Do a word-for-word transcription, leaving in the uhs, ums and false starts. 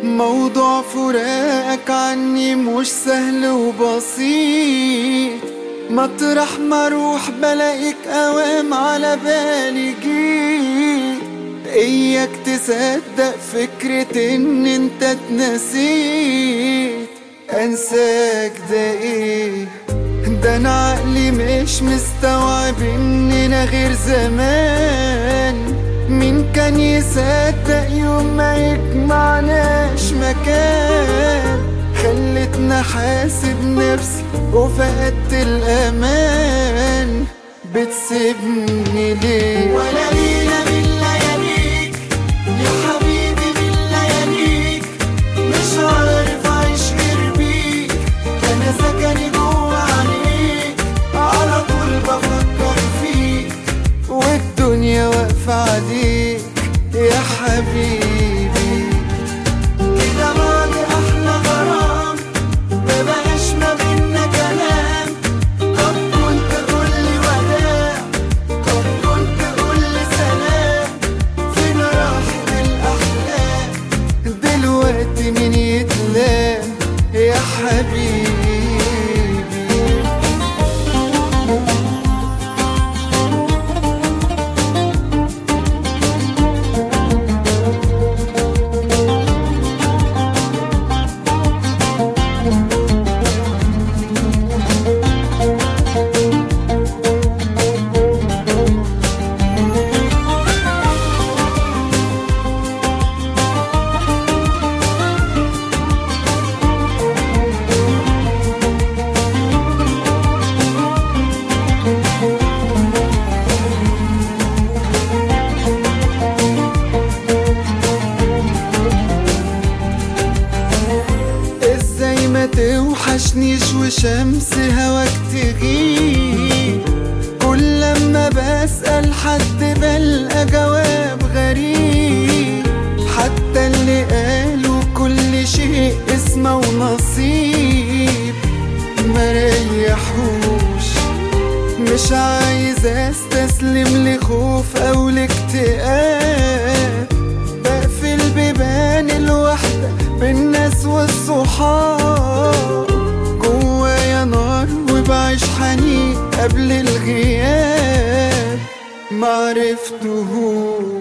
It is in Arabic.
موضوع فراقك عني مش سهل وبسيط، مطرح ما اروح بلاقيك اوام على بالي جيت. اياك تصدق فكرة ان انت اتنسيت، انساك ده ايه؟ ده انا عقلي مش مستوعب اننا غير زمان. مين كان يصدق يوم ما يجمعناش مكان؟ خلتنا حاسب نفسي وفقدت الامان. بتسيبني ليه ولا ليلة من لياليك يا حبيبي؟ من لياليك مش عارف اعيش غير بيك، انا سكني جوا عينيك، على طول بفكر فيك والدنيا واقفة عليك يا حبيبي. كده بعد احلى غرام مبقاش ما بينا كلام. طب كنت قولي وداع، طب كنت قولي سلام. فين راحت الاحلام دلوقتي؟ مين يتلام يا حبيبي؟ ما توحشنيش وشمس هواك تغيب، كل لما بسأل حد بلقى جواب غريب. حتى اللي قالوا كل شيء اسمه ونصيب ما ريحوش. مش عايز استسلم لخوف او لاكتئاب، بقفل بيبان الوحدة بالناس والصحاب. جوايا نار وبعيش حنين قبل الغياب، معرفتهوش.